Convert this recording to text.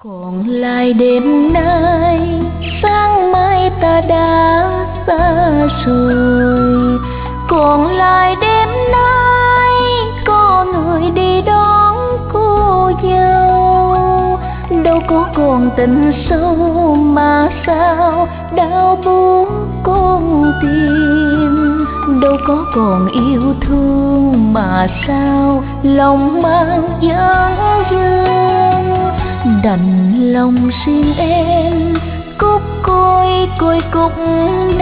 Còn lại đêm nay, sáng mai ta đã xa rồi. Còn lại đêm nay, có người đi đón cô dâu. Đâu có còn tình sâu mà sao đau buốt con tim. Đâu có còn yêu thương mà sao lòng mang dáng dương. Đành lòng xin em cúc côi cúc